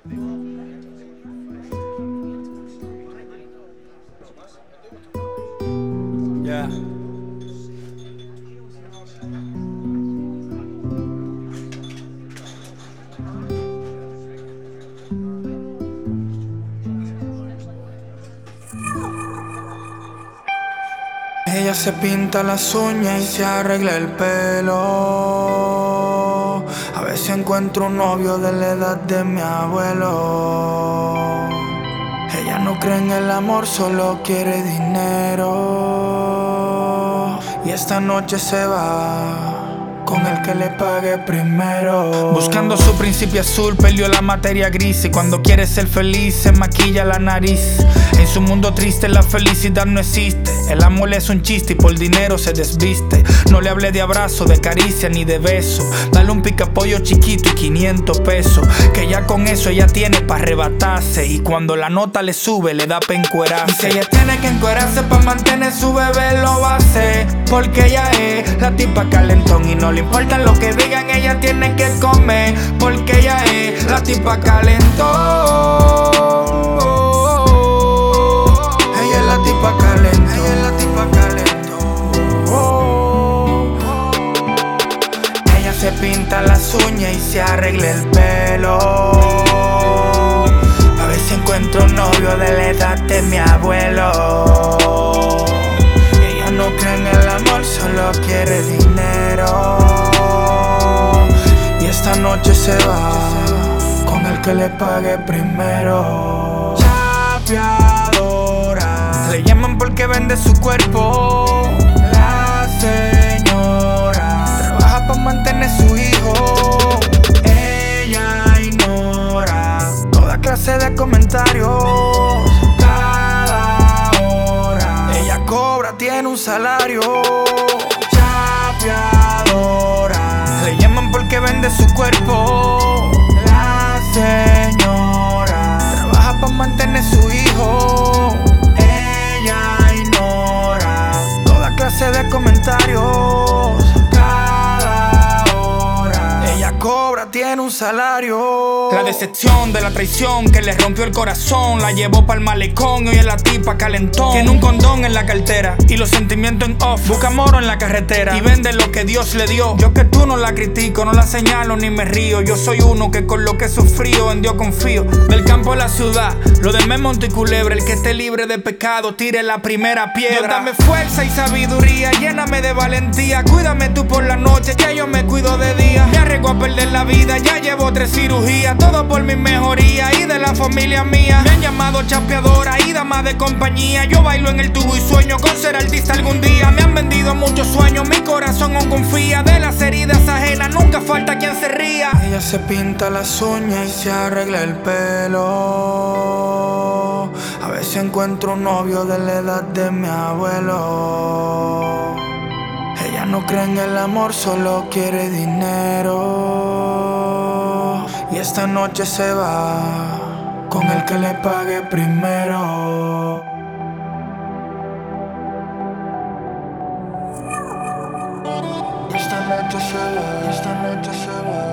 Yeah. Ella se pinta las uñas y se arregla el pelo. A ver si encuentro un novio de la edad de mi abuelo. Ella no cree en el amor, solo quiere dinero. Y esta noche se va con el que le pague primero. Buscando su principio azul, perdió la materia gris. Y cuando quiere ser feliz, se maquilla la nariz. En su mundo triste la felicidad no existe. El amor es un chiste y por dinero se desviste. No le hable de abrazo, de caricia ni de beso. Dale un picapollo chiquito y 500 pesos. Que ya con eso ella tiene para arrebatarse. Y cuando la nota le sube, le da pa' encuerarse. Y si ella tiene que encuerarse para mantener su bebé, lo va a hacer. Porque ella es la tipa calentón. Y no le importa lo que digan, ella tiene que comer. Porque ella es la tipa calentón. Ella es la tipa calentón. Ella es la tipa calentón. Ella se pinta las uñas y se arregla el pelo. A ver si encuentro un novio de la edad de mi abuelo. Ella no cree en el amor, solo quiere dinero. Y esta noche se va con el que le pague primero. Chapeadora, le llaman porque vende su cuerpo. La señora trabaja para mantener su hijo. Ella ignora toda clase de comentarios. Cada hora ella cobra, tiene un salario. Chapeadora, le llaman porque vende su cuerpo. La señora trabaja para mantener su hijo. Ella ignora toda clase de comentarios. Cada hora ella cobra, tiene un salario. La decepción de la traición que le rompió el corazón la llevó pa'l malecón y hoy es la tipa calentón. Tiene un condón en la cartera y los sentimientos en off. Busca moro en la carretera y vende lo que Dios le dio. Yo que tú no la critico, no la señalo ni me río. Yo soy uno que con lo que he sufrido en Dios confío. Del campo a la ciudad, lo de Monte y Culebra. El que esté libre de pecado, tire la primera piedra. Dios, dame fuerza y sabiduría, lléname de valentía. Cuídame tú por la noche, ya yo me cuido de día. Me arriesgo a perder la vida, ya llevo 3 cirugías. Todo por mi mejoría y de la familia mía. Me han llamado chapeadora y dama de compañía. Yo bailo en el tubo y sueño con ser artista algún día. Me han vendido muchos sueños, mi corazón aún confía. De las heridas ajenas nunca falta quien se ría. Ella se pinta las uñas y se arregla el pelo. A ver si encuentro un novio de la edad de mi abuelo. Ella no cree en el amor, solo quiere dinero. Y esta noche se va con el que le pague primero. Esta noche se va, esta noche se va.